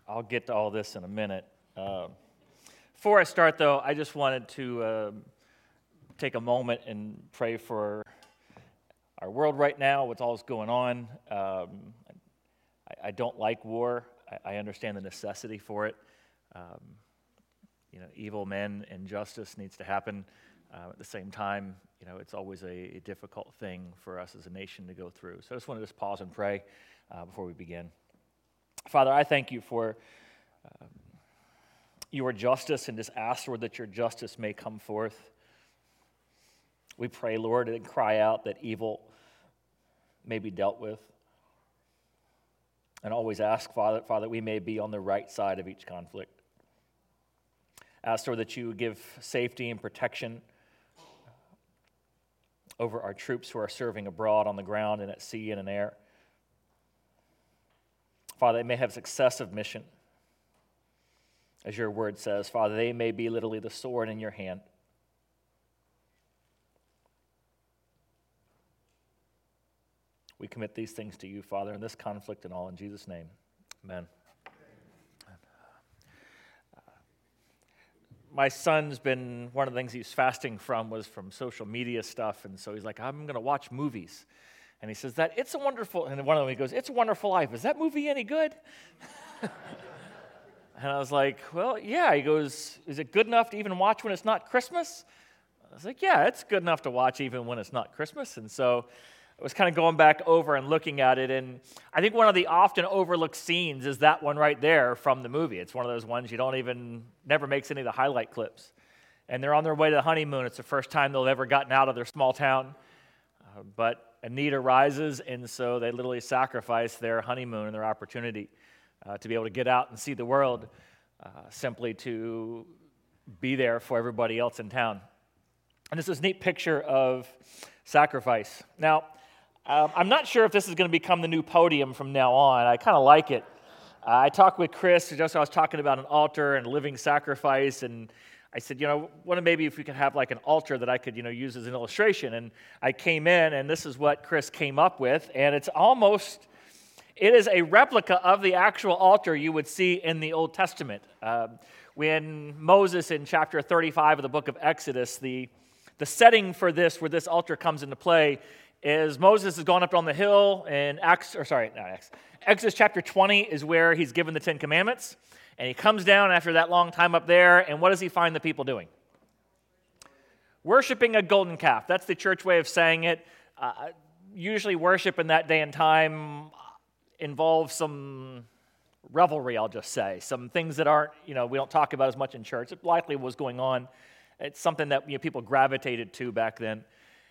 I'll get to all this in a minute. Before I start, though, I just wanted to take a moment and pray for our world right now, with all that's going on. I don't like war. I understand the necessity for it. Evil men and justice needs to happen. At the same time, it's always a difficult thing for us as a nation to go through. So I just want to pause and pray before we begin. Father, I thank you for your justice, and just ask, Lord, that your justice may come forth. We pray, Lord, and cry out that evil may be dealt with. And always ask, Father, we may be on the right side of each conflict. Ask, Lord, that you would give safety and protection over our troops who are serving abroad on the ground and at sea and in air. Father, they may have success of mission. As your word says, Father, they may be literally the sword in your hand. We commit these things to you, Father, in this conflict and all, in Jesus' name. Amen. My son's been, one of the things he's fasting from was from social media stuff, and so he's like, I'm going to watch movies. And he says that It's a Wonderful, and one of them he goes, It's a Wonderful Life. Is that movie any good? And I was like, well, yeah. He goes, is it good enough to even watch when it's not Christmas? I was like, yeah, it's good enough to watch even when it's not Christmas. And so I was kind of going back over and looking at it, and I think one of the often overlooked scenes is that one right there from the movie. It's one of those ones never makes any of the highlight clips. And they're on their way to the honeymoon. It's the first time they've ever gotten out of their small town. But a need arises, and so they literally sacrifice their honeymoon and their opportunity to be able to get out and see the world, simply to be there for everybody else in town. And it's this neat picture of sacrifice. Now, I'm not sure if this is going to become the new podium from now on. I kind of like it. I talked with Chris, just I was talking about an altar and living sacrifice, and I said, wonder maybe if we could have like an altar that I could, use as an illustration. And I came in, and this is what Chris came up with, and it is a replica of the actual altar you would see in the Old Testament. When Moses, in chapter 35 of the book of Exodus, the setting for this, where this altar comes into play, is Moses has gone up on the hill in Exodus chapter 20 is where he's given the Ten Commandments. And he comes down after that long time up there, and what does he find the people doing? Worshiping a golden calf. That's the church way of saying it. Usually worship in that day and time involves some revelry, I'll just say. Some things that aren't, we don't talk about as much in church. It likely was going on. It's something that people gravitated to back then.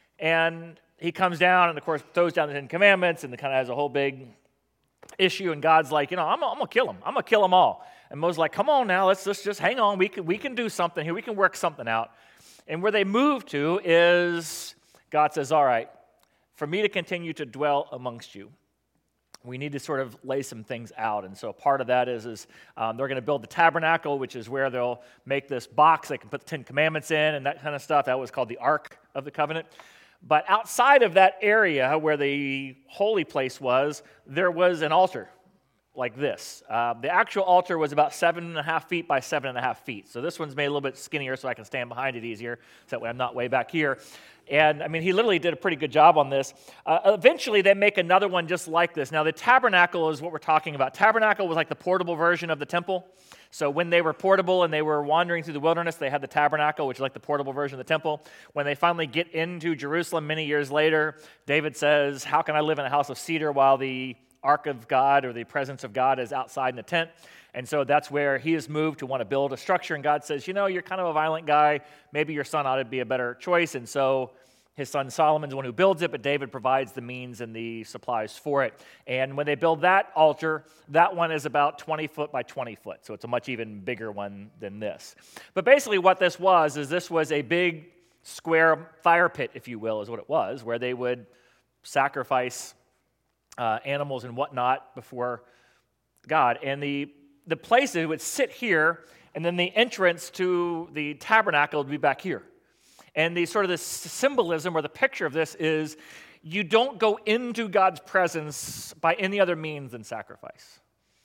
And he comes down and, of course, throws down the Ten Commandments and kind of has a whole big issue. And God's like, I'm going to kill them. I'm going to kill them all. And Moses is like, come on now, let's just hang on. We can do something here. We can work something out. And where they move to is God says, all right, for me to continue to dwell amongst you, we need to sort of lay some things out. And so part of that is they're going to build the tabernacle, which is where they'll make this box they can put the Ten Commandments in and that kind of stuff. That was called the Ark of the Covenant. But outside of that area where the holy place was, there was an altar like this. The actual altar was about 7.5 feet by 7.5 feet. So this one's made a little bit skinnier so I can stand behind it easier, so that way I'm not way back here. And, he literally did a pretty good job on this. Eventually, they make another one just like this. Now, the tabernacle is what we're talking about. Tabernacle was like the portable version of the temple. So when they were portable and they were wandering through the wilderness, they had the tabernacle, which is like the portable version of the temple. When they finally get into Jerusalem many years later, David says, how can I live in a house of cedar while the ark of God or the presence of God is outside in a tent? And so that's where he is moved to want to build a structure. And God says, you're kind of a violent guy. Maybe your son ought to be a better choice. And so his son Solomon's the one who builds it, but David provides the means and the supplies for it. And when they build that altar, that one is about 20 foot by 20 foot. So it's a much even bigger one than this. But basically what this was a big square fire pit, if you will, is what it was, where they would sacrifice animals and whatnot before God. And the place, it would sit here, and then the entrance to the tabernacle would be back here. And the sort of the symbolism or the picture of this is you don't go into God's presence by any other means than sacrifice.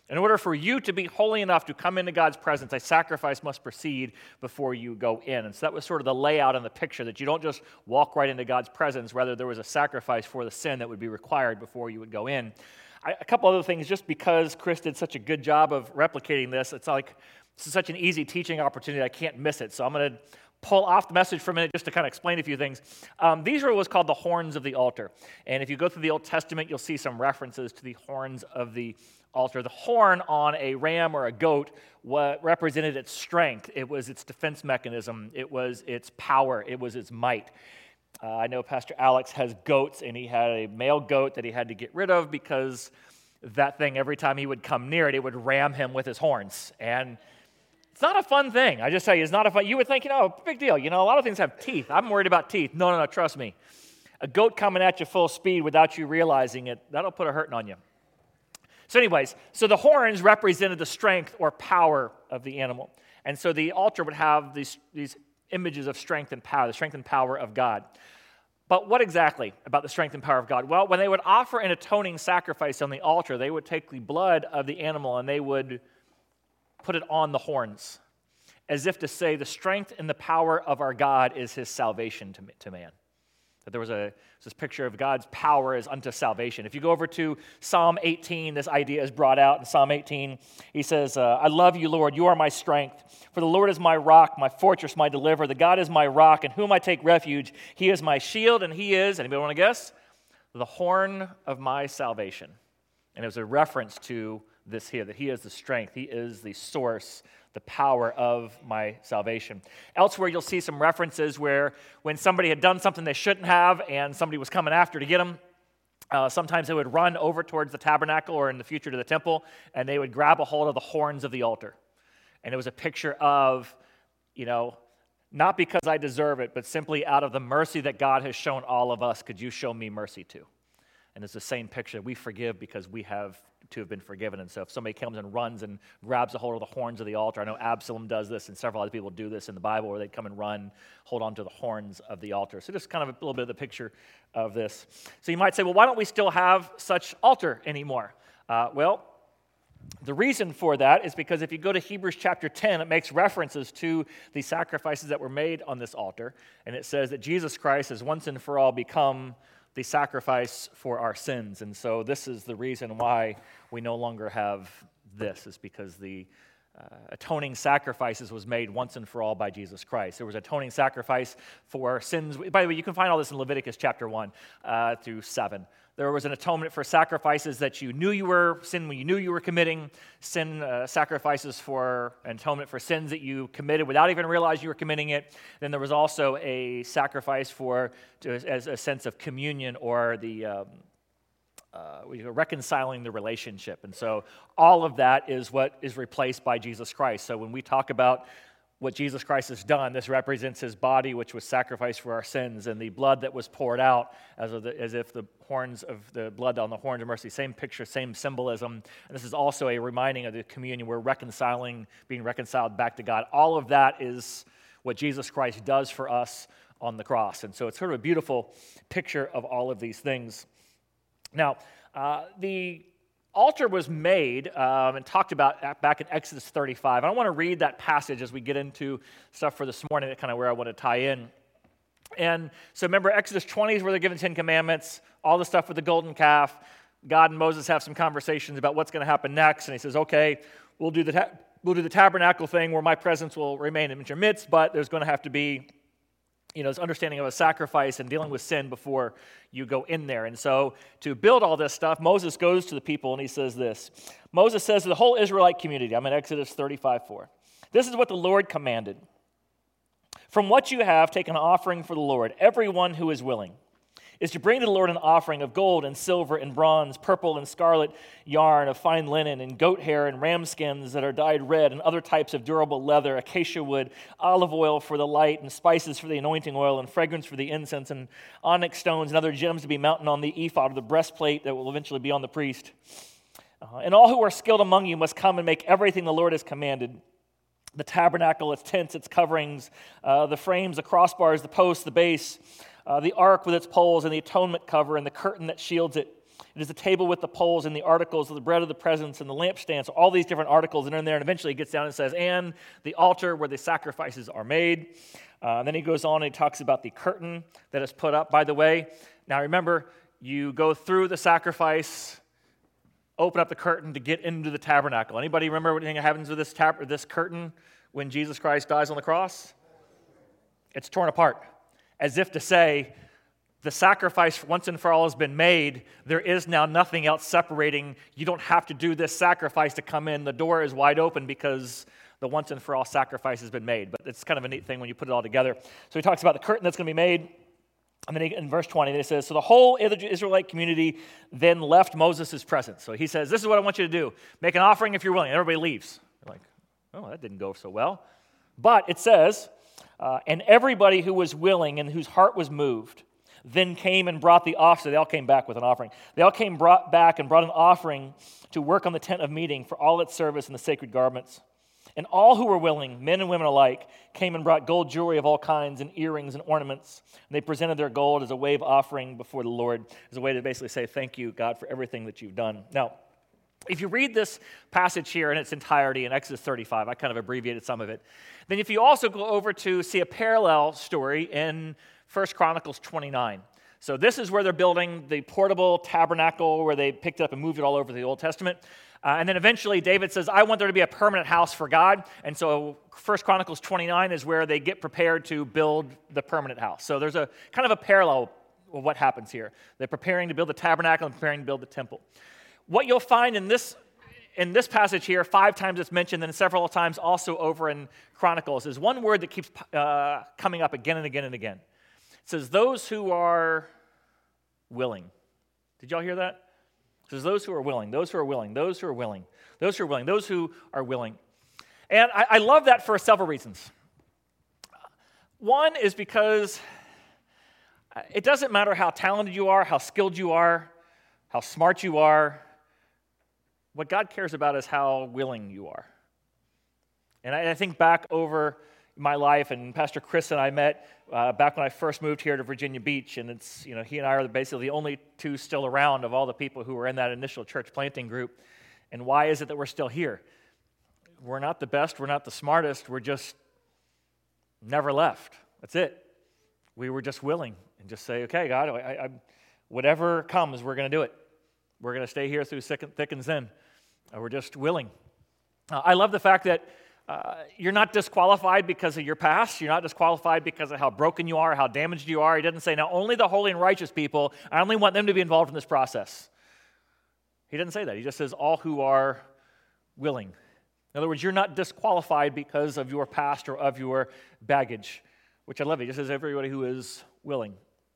In order for you to be holy enough to come into God's presence, a sacrifice must proceed before you go in. And so that was sort of the layout and the picture, that you don't just walk right into God's presence. Rather, there was a sacrifice for the sin that would be required before you would go in. A couple other things, just because Chris did such a good job of replicating this, it's like this is such an easy teaching opportunity, I can't miss it. So I'm going to pull off the message for a minute just to kind of explain a few things. These are what's called the horns of the altar. And if you go through the Old Testament, you'll see some references to the horns of the altar. The horn on a ram or a goat represented its strength. It was its defense mechanism. It was its power. It was its might. I know Pastor Alex has goats, and he had a male goat that he had to get rid of because that thing, every time he would come near it, it would ram him with his horns. And it's not a fun thing. I just tell you, it's not a fun. You would think, big deal. A lot of things have teeth. I'm worried about teeth. No, trust me. A goat coming at you full speed without you realizing it, that'll put a hurting on you. So anyways, the horns represented the strength or power of the animal. And so the altar would have these images of strength and power, the strength and power of God. But what exactly about the strength and power of God? Well, when they would offer an atoning sacrifice on the altar, they would take the blood of the animal and they would put it on the horns, as if to say the strength and the power of our God is his salvation to man. That there was this picture of God's power as unto salvation. If you go over to Psalm 18, this idea is brought out in Psalm 18. He says, I love you, Lord. You are my strength. For the Lord is my rock, my fortress, my deliverer. The God is my rock, in whom I take refuge. He is my shield, and he is, anybody want to guess? The horn of my salvation. And it was a reference to this here, that he is the strength. He is the source, the power of my salvation. Elsewhere, you'll see some references where when somebody had done something they shouldn't have and somebody was coming after to get them, sometimes they would run over towards the tabernacle or in the future to the temple, and they would grab a hold of the horns of the altar. And it was a picture of, not because I deserve it, but simply out of the mercy that God has shown all of us, could you show me mercy too? And it's the same picture. We forgive because we have to have been forgiven. And so if somebody comes and runs and grabs a hold of the horns of the altar, I know Absalom does this, and several other people do this in the Bible, where they come and run, hold on to the horns of the altar. So just kind of a little bit of the picture of this. So you might say, well, why don't we still have such altar anymore? Well, the reason for that is because if you go to Hebrews chapter 10, it makes references to the sacrifices that were made on this altar. And it says that Jesus Christ has once and for all become the sacrifice for our sins. And so this is the reason why we no longer have this, is because the atoning sacrifices was made once and for all by Jesus Christ. There was atoning sacrifice for sins. By the way, you can find all this in Leviticus chapter 1 through 7. There was an atonement for sacrifices that you knew you were sin when you knew you were committing sin, sacrifices for an atonement for sins that you committed without even realizing you were committing it. Then there was also a sacrifice as a sense of communion, or the reconciling the relationship. And so all of that is what is replaced by Jesus Christ. So when we talk about what Jesus Christ has done, this represents his body, which was sacrificed for our sins, and the blood that was poured out as if the horns of the blood on the horns of mercy, same picture, same symbolism. And this is also a reminding of the communion. We're being reconciled back to God. All of that is what Jesus Christ does for us on the cross. And so it's sort of a beautiful picture of all of these things. Now, the altar was made and talked about back in Exodus 35. I want to read that passage as we get into stuff for this morning, kind of where I want to tie in. And so remember, Exodus 20 is where they're given 10 commandments, all the stuff with the golden calf. God and Moses have some conversations about what's going to happen next, and he says, okay, we'll do the tabernacle thing where my presence will remain in your midst, but there's going to have to be this understanding of a sacrifice and dealing with sin before you go in there. And so to build all this stuff, Moses goes to the people and he says this. Moses says to the whole Israelite community, I'm in Exodus 35:4. This is what the Lord commanded. From what you have, take an offering for the Lord. Everyone who is willing is to bring to the Lord an offering of gold and silver and bronze, purple and scarlet yarn, of fine linen and goat hair and ram skins that are dyed red, and other types of durable leather, acacia wood, olive oil for the light, and spices for the anointing oil, and fragrance for the incense, and onyx stones and other gems to be mounted on the ephod or the breastplate that will eventually be on the priest. And all who are skilled among you must come and make everything the Lord has commanded: the tabernacle, its tents, its coverings, the frames, the crossbars, the posts, the base, the ark with its poles, and the atonement cover, and the curtain that shields it, It is the table with the poles and the articles of the bread of the presence and the lampstands, all these different articles that are in there. And eventually he gets down and says, and the altar where the sacrifices are made. Then he goes on and he talks about the curtain that is put up. By the way, now remember, you go through the sacrifice, open up the curtain to get into the tabernacle. Anybody remember what happens with this curtain when Jesus Christ dies on the cross? It's torn apart, as if to say, the sacrifice once and for all has been made. There is now nothing else separating. You don't have to do this sacrifice to come in. The door is wide open because the once and for all sacrifice has been made. But it's kind of a neat thing when you put it all together. So he talks about the curtain that's going to be made. And then in verse 20, it says, so the whole Israelite community then left Moses' presence. So he says, this is what I want you to do. Make an offering if you're willing. And everybody leaves. They're like, oh, that didn't go so well. But it says, and everybody who was willing and whose heart was moved then came and brought the offering. So they all came back with an offering. They all brought an offering to work on the tent of meeting for all its service and the sacred garments. And all who were willing, men and women alike, came and brought gold jewelry of all kinds and earrings and ornaments. And they presented their gold as a wave offering before the Lord, as a way to basically say, thank you, God, for everything that you've done. Now, if you read this passage here in its entirety in Exodus 35, I kind of abbreviated some of it. Then if you also go over to see a parallel story in 1 Chronicles 29. So this is where they're building the portable tabernacle where they picked it up and moved it all over the Old Testament. And then eventually David says, I want there to be a permanent house for God. And so 1 Chronicles 29 is where they get prepared to build the permanent house. So there's a kind of a parallel of what happens here. They're preparing to build the tabernacle and preparing to build the temple. What you'll find in this passage here, 5 times it's mentioned, and several times also over in Chronicles, is one word that keeps coming up again and again and again. It says, those who are willing. Did y'all hear that? It says, those who are willing, those who are willing, those who are willing, those who are willing, those who are willing. And I love that for several reasons. One is because it doesn't matter how talented you are, how skilled you are, how smart you are. What God cares about is how willing you are. And I think back over my life, and Pastor Chris and I met back when I first moved here to Virginia Beach, and it's, he and I are basically the only two still around of all the people who were in that initial church planting group. And why is it that we're still here? We're not the best, we're not the smartest, we're just never left. That's it. We were just willing and just say, okay, God, whatever comes, we're going to do it. We're going to stay here through thick and thin. We're just willing. I love the fact that you're not disqualified because of your past. You're not disqualified because of how broken you are, how damaged you are. He doesn't say, now only the holy and righteous people, I only want them to be involved in this process. He doesn't say that. He just says all who are willing. In other words, you're not disqualified because of your past or of your baggage, which I love. He just says everybody who is willing.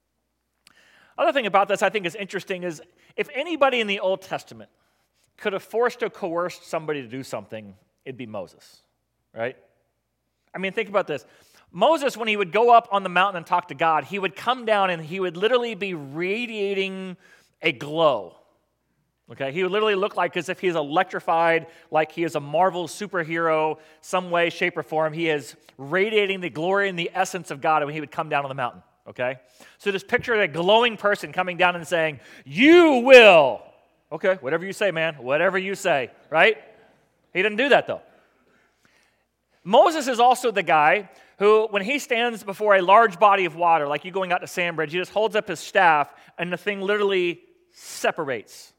Other thing about this I think is interesting is if anybody in the Old Testament could have forced or coerced somebody to do something, it'd be Moses. Right? I mean, think about this. Moses, when he would go up on the mountain and talk to God, he would come down and he would literally be radiating a glow. Okay? He would literally look like as if he is electrified, like he is a Marvel superhero, some way, shape, or form. He is radiating the glory and the essence of God when he would come down on the mountain. Okay? So just picture a glowing person coming down and saying, you will. Okay, whatever you say, man. Whatever you say. Right? He didn't do that, though. Moses is also the guy who, when he stands before a large body of water, like you going out to Sandbridge, he just holds up his staff, and the thing literally separates.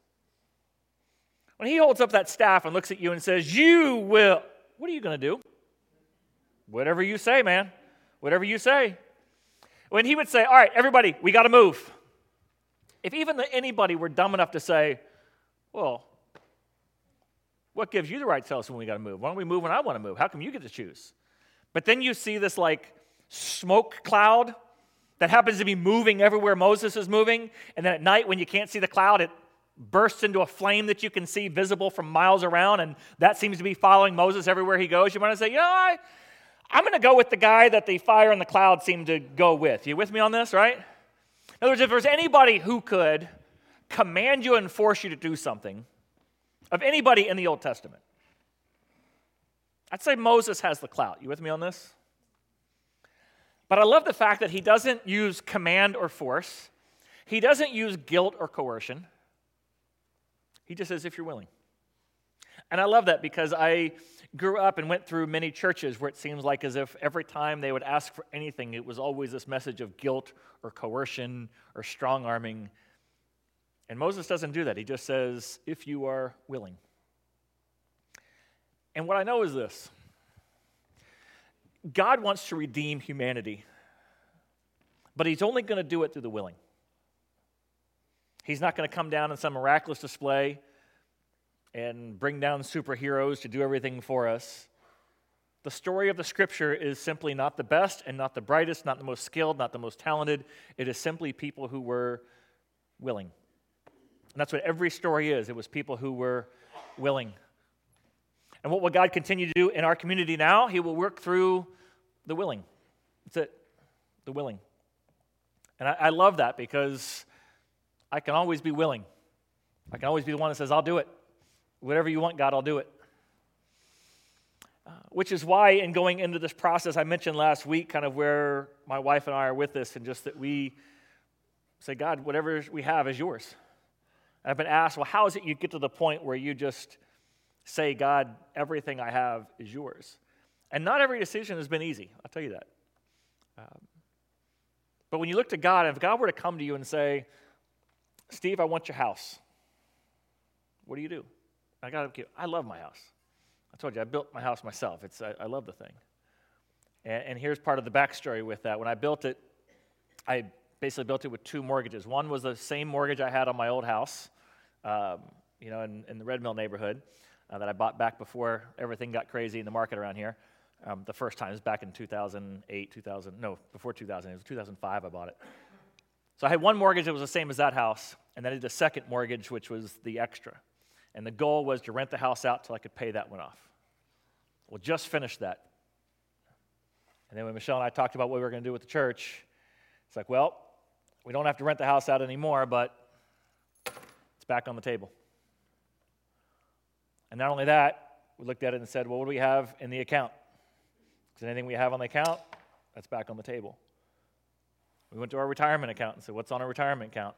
When he holds up that staff and looks at you and says, you will, what are you going to do? Whatever you say, man. Whatever you say. When he would say, all right, everybody, we got to move. If even anybody were dumb enough to say, well, what gives you the right to tell us when we got to move? Why don't we move when I want to move? How come you get to choose? But then you see this like smoke cloud that happens to be moving everywhere Moses is moving, and then at night when you can't see the cloud, it bursts into a flame that you can see visible from miles around, and that seems to be following Moses everywhere he goes. You want to say, I'm going to go with the guy that the fire and the cloud seem to go with. You with me on this, right? In other words, if there's anybody who could command you and force you to do something, of anybody in the Old Testament, I'd say Moses has the clout. You with me on this? But I love the fact that he doesn't use command or force. He doesn't use guilt or coercion. He just says, if you're willing. And I love that because I grew up and went through many churches where it seems like as if every time they would ask for anything, it was always this message of guilt or coercion or strong-arming. And Moses doesn't do that. He just says, if you are willing. And what I know is this. God wants to redeem humanity, but he's only going to do it through the willing. He's not going to come down in some miraculous display and bring down superheroes to do everything for us. The story of the Scripture is simply not the best and not the brightest, not the most skilled, not the most talented. It is simply people who were willing. And that's what every story is. It was people who were willing. And what will God continue to do in our community now? He will work through the willing. That's it, the willing. And I love that because I can always be willing. I can always be the one that says, I'll do it. Whatever you want, God, I'll do it. Which is why in going into this process, I mentioned last week kind of where my wife and I are with this, and just that we say, God, whatever we have is yours. And I've been asked, well, how is it you get to the point where you just say, God, everything I have is yours? And not every decision has been easy, I'll tell you that. But when you look to God, if God were to come to you and say, Steve, I want your house, what do you do? I love my house. I told you, I built my house myself. I love the thing. And here's part of the backstory with that. When I built it, I basically built it with two mortgages. One was the same mortgage I had on my old house, in the Red Mill neighborhood that I bought back before everything got crazy in the market around here. The first time, it was back in 2008, before 2000. It was 2005 I bought it. So I had one mortgage that was the same as that house, and then I did a second mortgage, which was the extra. And the goal was to rent the house out till I could pay that one off. Well, just finished that. And then when Michelle and I talked about what we were going to do with the church, it's like, well, we don't have to rent the house out anymore, but it's back on the table. And not only that, we looked at it and said, well, what do we have in the account? Because anything we have on the account, that's back on the table. We went to our retirement account and said, what's on our retirement account?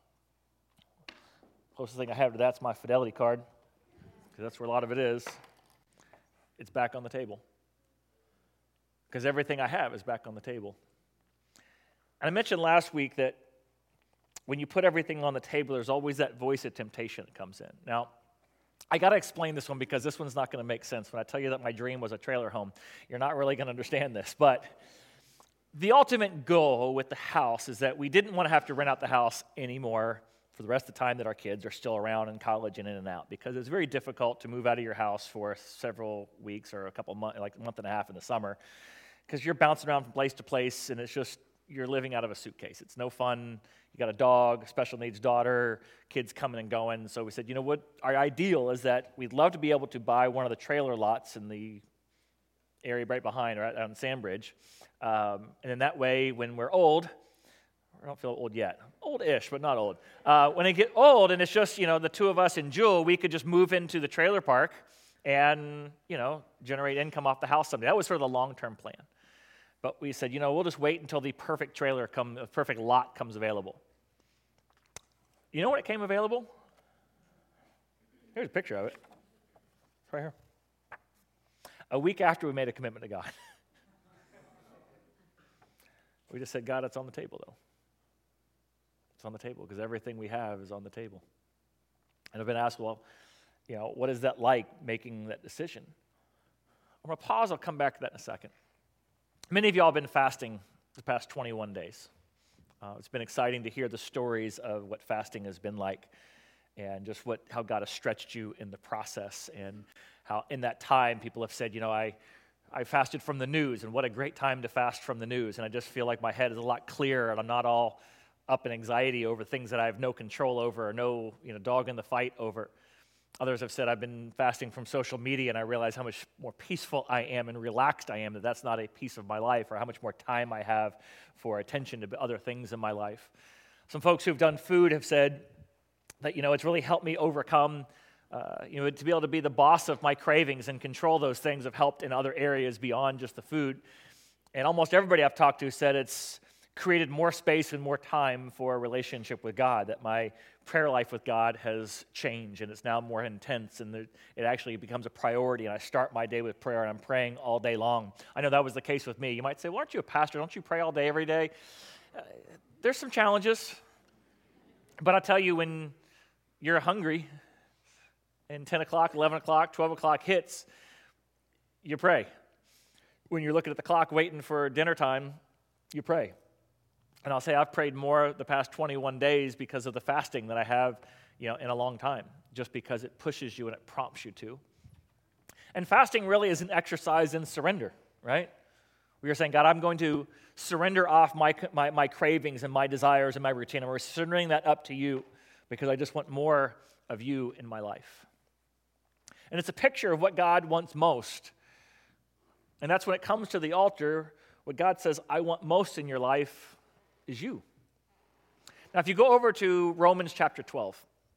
Closest thing I have to that's my Fidelity card, because that's where a lot of it is. It's back on the table. Because everything I have is back on the table. And I mentioned last week that when you put everything on the table, there's always that voice of temptation that comes in. Now, I got to explain this one because this one's not going to make sense. When I tell you that my dream was a trailer home, you're not really going to understand this. But the ultimate goal with the house is that we didn't want to have to rent out the house anymore for the rest of the time that our kids are still around in college and in and out, because it's very difficult to move out of your house for several weeks or a couple months, like a month and a half in the summer, because you're bouncing around from place to place, and it's just, you're living out of a suitcase. It's no fun. You got a dog, special needs daughter, kids coming and going. So we said, you know what, our ideal is that we'd love to be able to buy one of the trailer lots in the area right behind, right on Sandbridge. And then that way, when we're old, I don't feel old yet. Old-ish, but not old. When I get old and it's just, the two of us and Jewel, we could just move into the trailer park and, generate income off the house someday. That was sort of the long-term plan. But we said, we'll just wait until the perfect perfect lot comes available. You know when it came available? Here's a picture of it. It's right here. A week after we made a commitment to God. We just said, God, it's on the table, though. It's on the table because everything we have is on the table. And I've been asked, well, what is that like, making that decision? I'm going to pause. I'll come back to that in a second. Many of y'all have been fasting the past 21 days. It's been exciting to hear the stories of what fasting has been like and just how God has stretched you in the process, and how in that time people have said, I fasted from the news, and what a great time to fast from the news. And I just feel like my head is a lot clearer, and I'm not all up in anxiety over things that I have no control over or no dog in the fight over. Others have said I've been fasting from social media, and I realize how much more peaceful I am and relaxed I am, that that's not a piece of my life, or how much more time I have for attention to other things in my life. Some folks who've done food have said that, it's really helped me overcome, to be able to be the boss of my cravings and control those things have helped in other areas beyond just the food. And almost everybody I've talked to said it's created more space and more time for a relationship with God, that my prayer life with God has changed and it's now more intense, and it actually becomes a priority, and I start my day with prayer and I'm praying all day long. I know that was the case with me. You might say, well, aren't you a pastor? Don't you pray all day, every day? There's some challenges, but I'll tell you, when you're hungry and 10 o'clock, 11 o'clock, 12 o'clock hits, you pray. When you're looking at the clock waiting for dinner time, you pray. And I'll say I've prayed more the past 21 days because of the fasting that I have, in a long time, just because it pushes you and it prompts you to. And fasting really is an exercise in surrender, right? We are saying, God, I'm going to surrender off my cravings and my desires and my routine, and we're surrendering that up to you because I just want more of you in my life. And it's a picture of what God wants most. And that's when it comes to the altar, what God says, I want most in your life is you. Now, if you go over to Romans chapter 12,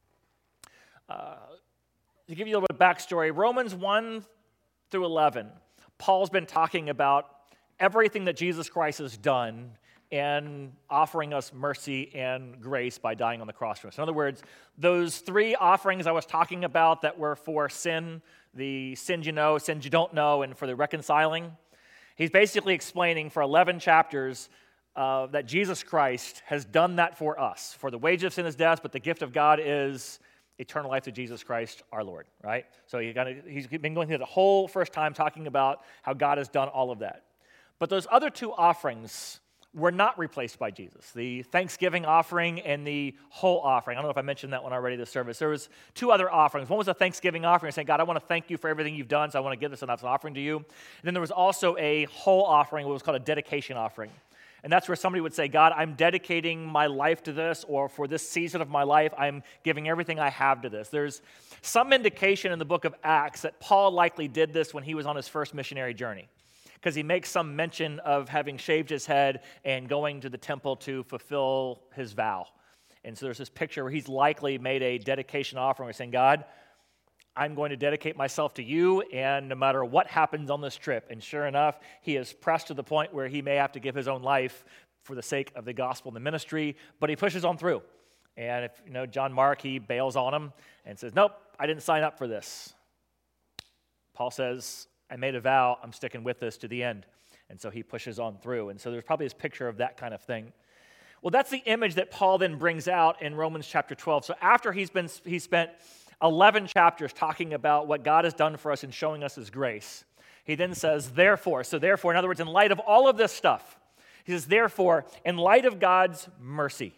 to give you a little bit of backstory, Romans 1 through 11, Paul's been talking about everything that Jesus Christ has done and offering us mercy and grace by dying on the cross for us. In other words, those three offerings I was talking about that were for sin, the sins you know, sins you don't know, and for the reconciling, he's basically explaining for 11 chapters that Jesus Christ has done that for us. For the wages of sin is death, but the gift of God is eternal life through Jesus Christ our Lord, right? So he's been going through the whole first time talking about how God has done all of that. But those other two offerings were not replaced by Jesus. The Thanksgiving offering and the whole offering. I don't know if I mentioned that one already this service. There was two other offerings. One was a Thanksgiving offering, saying, God, I want to thank you for everything you've done, so I want to give this enough offering to you. And then there was also a whole offering, what was called a dedication offering. And that's where somebody would say, God, I'm dedicating my life to this, or for this season of my life, I'm giving everything I have to this. There's some indication in the book of Acts that Paul likely did this when he was on his first missionary journey, because he makes some mention of having shaved his head and going to the temple to fulfill his vow. And so there's this picture where he's likely made a dedication offering, saying, God, I'm going to dedicate myself to you, and no matter what happens on this trip. And sure enough, he is pressed to the point where he may have to give his own life for the sake of the gospel and the ministry, but he pushes on through. And if you know John Mark, he bails on him and says, nope, I didn't sign up for this. Paul says, I made a vow, I'm sticking with this to the end. And so he pushes on through. And so there's probably this picture of that kind of thing. Well, that's the image that Paul then brings out in Romans chapter 12. So after he spent 11 chapters talking about what God has done for us and showing us his grace, he then says, therefore, in other words, in light of all of this stuff, he says, therefore, in light of God's mercy,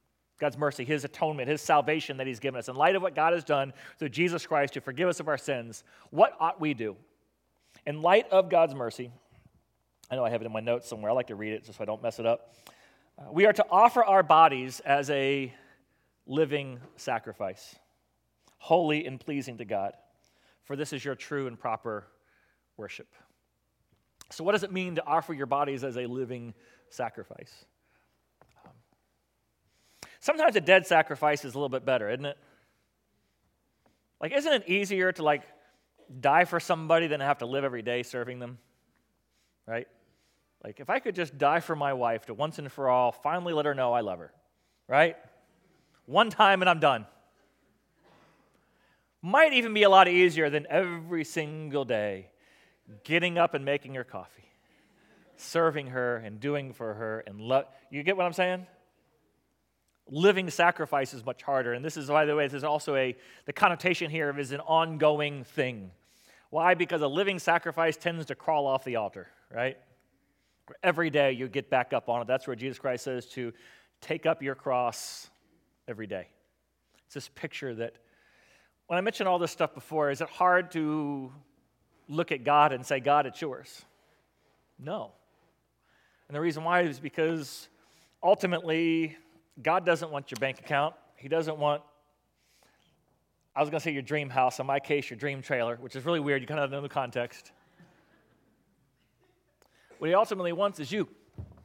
his atonement, his salvation that he's given us, in light of what God has done through Jesus Christ to forgive us of our sins, what ought we do? In light of God's mercy, I know I have it in my notes somewhere. I like to read it just so I don't mess it up. We are to offer our bodies as a living sacrifice, holy and pleasing to God, for this is your true and proper worship. So what does it mean to offer your bodies as a living sacrifice? Sometimes a dead sacrifice is a little bit better, isn't it? Like, isn't it easier to die for somebody than have to live every day serving them, right? Like, if I could just die for my wife to once and for all finally let her know I love her, right? One time and I'm done. Might even be a lot easier than every single day getting up and making her coffee, serving her and doing for her and love. You get what I'm saying? Living sacrifice is much harder. And this is, by the way, there's also the connotation here is an ongoing thing. Why? Because a living sacrifice tends to crawl off the altar, right? Every day you get back up on it. That's where Jesus Christ says to take up your cross every day. It's this picture that, when I mentioned all this stuff before, is it hard to look at God and say, God, it's yours? No. And the reason why is because ultimately, God doesn't want your bank account. He doesn't want, I was going to say your dream house, in my case, your dream trailer, which is really weird. You kind of know the context. What he ultimately wants is you.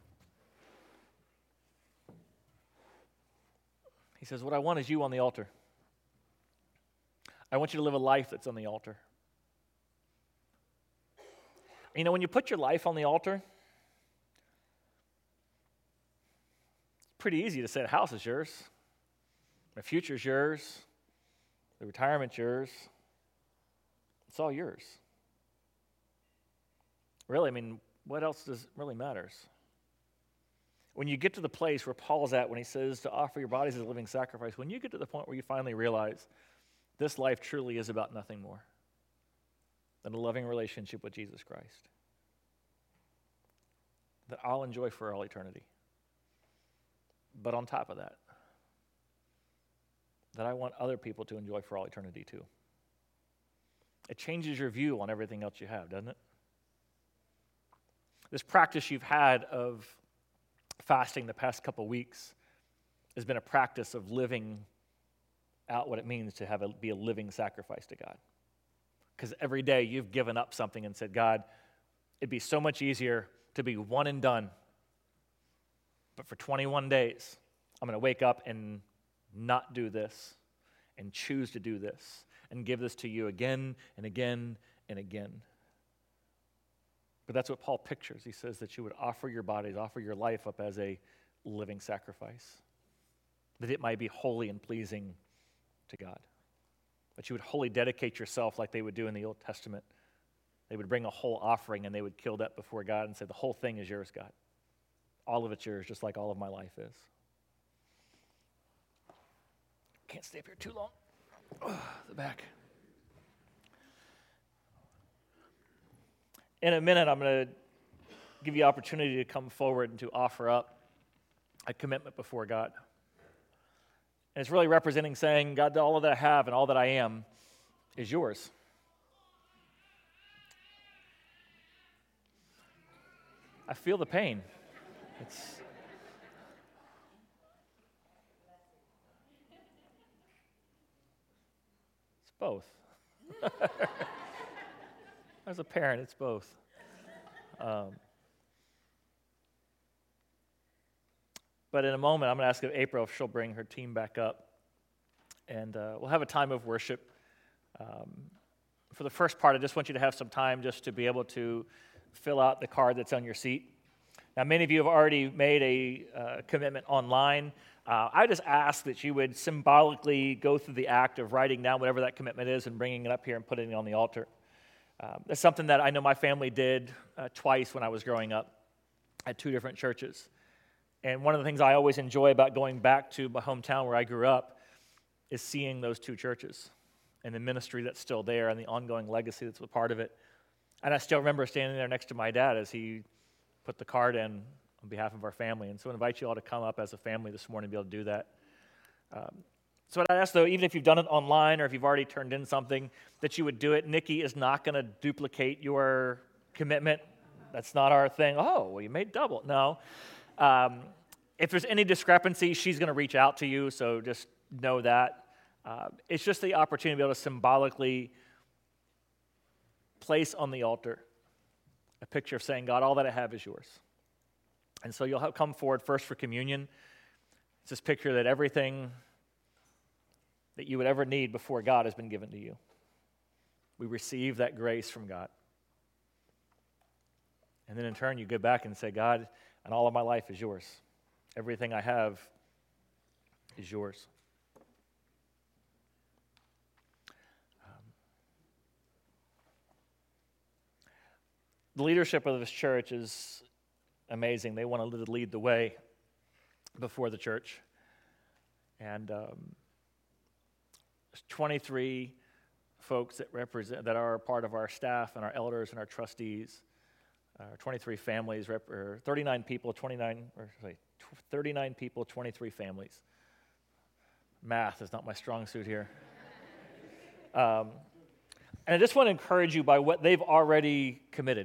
He says, what I want is you on the altar. I want you to live a life that's on the altar. You know, when you put your life on the altar, pretty easy to say the house is yours, the future's yours, the retirement's yours. It's all yours. Really, I mean, what else does really matters? When you get to the place where Paul's at when he says to offer your bodies as a living sacrifice, when you get to the point where you finally realize this life truly is about nothing more than a loving relationship with Jesus Christ that I'll enjoy for all eternity. But on top of that, that I want other people to enjoy for all eternity too. It changes your view on everything else you have, doesn't it? This practice you've had of fasting the past couple weeks has been a practice of living out what it means to be a living sacrifice to God. Because every day you've given up something and said, God, it'd be so much easier to be one and done. But for 21 days, I'm going to wake up and not do this and choose to do this and give this to you again and again and again. But that's what Paul pictures. He says that you would offer your bodies, offer your life up as a living sacrifice, that it might be holy and pleasing to God. That you would wholly dedicate yourself like they would do in the Old Testament. They would bring a whole offering and they would kill that before God and say, the whole thing is yours, God. All of it's yours, just like all of my life is. Can't stay up here too long. The back. In a minute, I'm going to give you opportunity to come forward and to offer up a commitment before God. And it's really representing saying, God, all that I have and all that I am is yours. I feel the pain. It's both. As a parent, it's both. But in a moment, I'm going to ask if April if she'll bring her team back up. And we'll have a time of worship. For the first part, I just want you to have some time just to be able to fill out the card that's on your seat. Now, many of you have already made a commitment online. I just ask that you would symbolically go through the act of writing down whatever that commitment is and bringing it up here and putting it on the altar. That's something that I know my family did twice when I was growing up at two different churches. And one of the things I always enjoy about going back to my hometown where I grew up is seeing those two churches and the ministry that's still there and the ongoing legacy that's a part of it. And I still remember standing there next to my dad as he put the card in on behalf of our family. And so I invite you all to come up as a family this morning to be able to do that. So what I ask, though, even if you've done it online or if you've already turned in something, that you would do it. Nikki is not going to duplicate your commitment. That's not our thing. Oh, well, you made double. No. If there's any discrepancy, she's going to reach out to you, so just know that. It's just the opportunity to be able to symbolically place on the altar a picture of saying, God, all that I have is yours. And so you'll come forward first for communion. It's this picture that everything that you would ever need before God has been given to you. We receive that grace from God. And then in turn, you go back and say, God, and all of my life is yours. Everything I have is yours. The leadership of this church is amazing. They want to lead the way before the church. And there's 23 folks that are part of our staff and our elders and our trustees. 23 families, 39 people, 39 people, 23 families. Math is not my strong suit here. And I just want to encourage you by what they've already committed.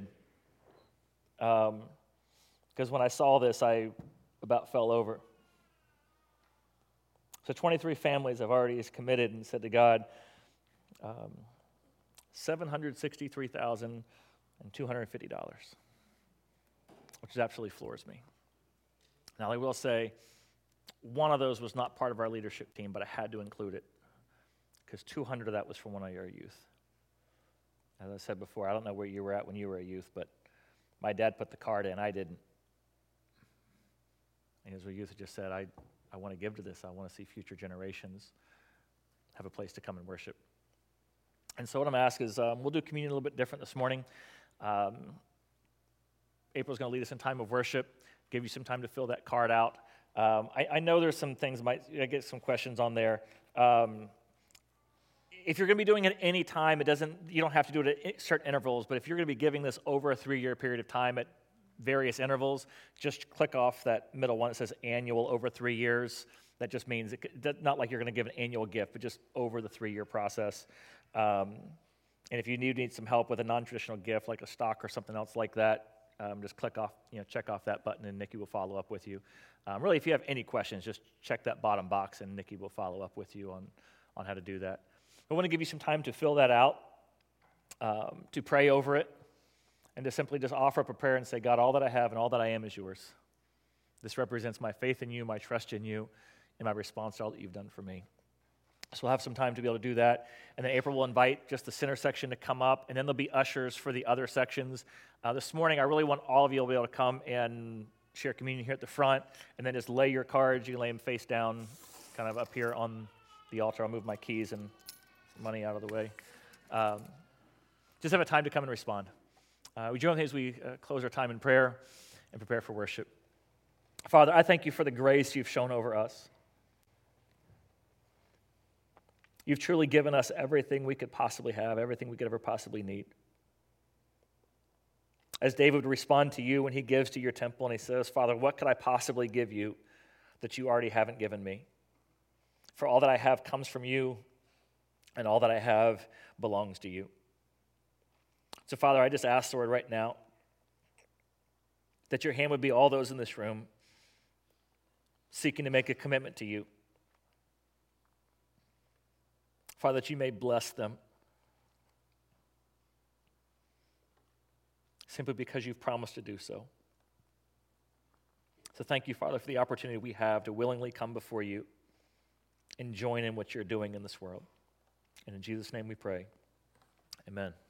Because when I saw this, I about fell over. So 23 families have already committed and said to God, $763,250, which absolutely floors me. Now, I will say, one of those was not part of our leadership team, but I had to include it because 200 of that was from one of your youth. As I said before, I don't know where you were at when you were a youth, but my dad put the card in, I didn't. And as our youth just said, I want to give to this. I want to see future generations have a place to come and worship. And so what I'm going to ask is, we'll do communion a little bit different this morning. April's going to lead us in time of worship, give you some time to fill that card out. I know there's some things, I get some questions on there. If you're going to be doing it at any time, you don't have to do it at certain intervals, but if you're going to be giving this over a 3-year period of time at various intervals, just click off that middle one that says annual over 3 years. That just means, not like you're going to give an annual gift, but just over the 3-year process. And if you need some help with a non-traditional gift, like a stock or something else like that, just click off, check off that button, and Nikki will follow up with you. Really, if you have any questions, just check that bottom box, and Nikki will follow up with you on how to do that. I want to give you some time to fill that out, to pray over it, and to simply just offer up a prayer and say, God, all that I have and all that I am is yours. This represents my faith in you, my trust in you, and my response to all that you've done for me. So we'll have some time to be able to do that. And then April will invite just the center section to come up, and then there'll be ushers for the other sections. This morning, I really want all of you to be able to come and share communion here at the front, and then just lay your cards. You can lay them face down, kind of up here on the altar. I'll move my keys and money out of the way. Just have a time to come and respond. We join as we close our time in prayer and prepare for worship. Father, I thank you for the grace you've shown over us. You've truly given us everything we could possibly have, everything we could ever possibly need. As David would respond to you when he gives to your temple and he says, Father, what could I possibly give you that you already haven't given me? For all that I have comes from you, and all that I have belongs to you. So, Father, I just ask, Lord, right now, that your hand would be all those in this room seeking to make a commitment to you. Father, that you may bless them simply because you've promised to do so. So thank you, Father, for the opportunity we have to willingly come before you and join in what you're doing in this world. And in Jesus' name we pray. Amen.